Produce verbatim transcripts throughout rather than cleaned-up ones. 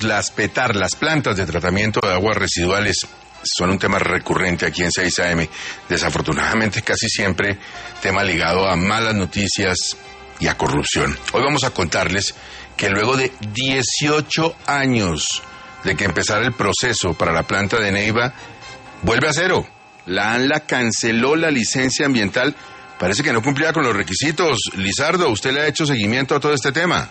las PETAR, las plantas de tratamiento de aguas residuales, son un tema recurrente aquí en seis A M. Desafortunadamente, casi siempre tema ligado a malas noticias y a corrupción. Hoy vamos a contarles que luego de dieciocho años de que empezara el proceso para la planta de Neiva, vuelve a cero. La ANLA canceló la licencia ambiental. Parece que no cumplía con los requisitos. Lizardo, ¿usted le ha hecho seguimiento a todo este tema?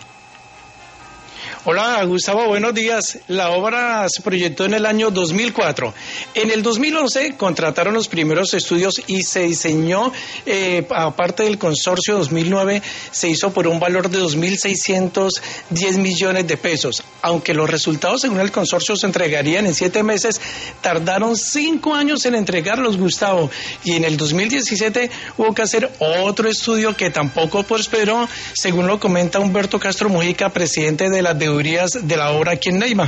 Hola Gustavo, buenos días. La obra se proyectó en el año dos mil cuatro. En el dos mil once contrataron los primeros estudios y se diseñó, eh, aparte del consorcio dos mil nueve, se hizo por un valor de dos mil seiscientos diez millones de pesos. Aunque los resultados según el consorcio se entregarían en siete meses, tardaron cinco años en entregarlos, Gustavo. Y en el dos mil diecisiete hubo que hacer otro estudio que tampoco prosperó, según lo comenta Humberto Castro Mujica, presidente de la de de la obra aquí en Neiva.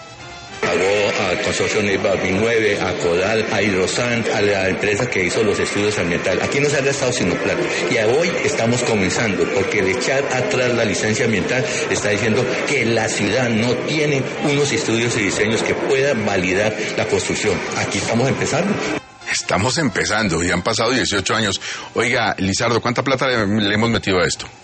Pagó al consorcio Neiva dos mil nueve, a Codal, a Hidrosan, a la empresa que hizo los estudios ambientales. Aquí no se ha gastado sino plata. Y hoy estamos comenzando, porque de echar atrás la licencia ambiental está diciendo que la ciudad no tiene unos estudios y diseños que puedan validar la construcción. Aquí estamos empezando. Estamos empezando y han pasado dieciocho años. Oiga, Lizardo, ¿cuánta plata le, le hemos metido a esto?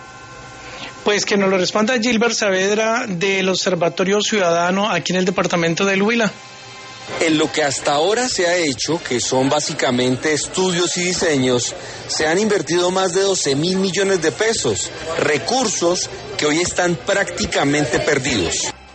Pues que nos lo responda Gilbert Saavedra del Observatorio Ciudadano aquí en el departamento del Huila. En lo que hasta ahora se ha hecho, que son básicamente estudios y diseños, se han invertido más de doce mil millones de pesos, recursos que hoy están prácticamente perdidos.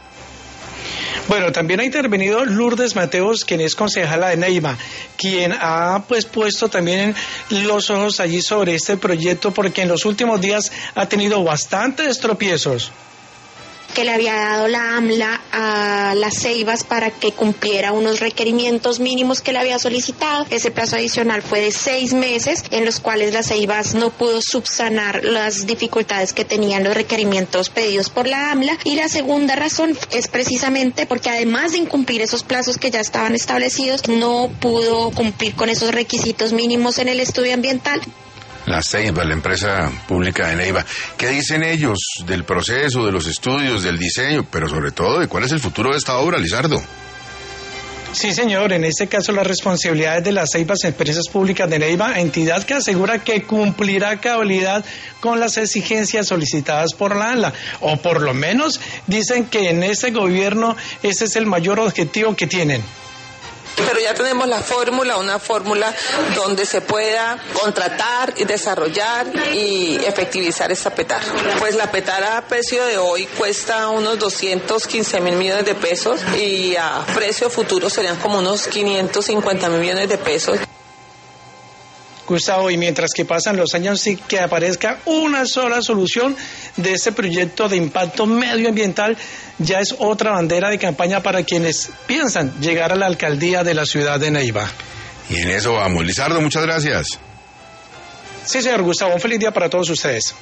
Bueno, también ha intervenido Lourdes Mateos, quien es concejala de Neiva, quien ha pues puesto también los ojos allí sobre este proyecto porque en los últimos días ha tenido bastantes tropiezos. Que le había dado la AMLA a las Ceibas para que cumpliera unos requerimientos mínimos que le había solicitado. Ese plazo adicional fue de seis meses, en los cuales las Ceibas no pudo subsanar las dificultades que tenían los requerimientos pedidos por la AMLA. Y la segunda razón es precisamente porque además de incumplir esos plazos que ya estaban establecidos, no pudo cumplir con esos requisitos mínimos en el estudio ambiental. La Ceiba, la empresa pública de Neiva. ¿Qué dicen ellos del proceso, de los estudios, del diseño, pero sobre todo de cuál es el futuro de esta obra, Lizardo? Sí, señor. En este caso, las responsabilidades de las Ceibas, empresas públicas de Neiva, entidad que asegura que cumplirá a cabalidad con las exigencias solicitadas por la ANLA. O por lo menos dicen que en este gobierno ese es el mayor objetivo que tienen. Pero ya tenemos la fórmula, una fórmula donde se pueda contratar y desarrollar y efectivizar esta PETAR. Pues la PETAR a precio de hoy cuesta unos doscientos quince mil millones de pesos y a precio futuro serían como unos quinientos cincuenta mil millones de pesos. Gustavo, y mientras que pasan los años sí que aparezca una sola solución de este proyecto de impacto medioambiental, ya es otra bandera de campaña para quienes piensan llegar a la alcaldía de la ciudad de Neiva. Y en eso vamos. Lizardo, muchas gracias. Sí, señor Gustavo, un feliz día para todos ustedes.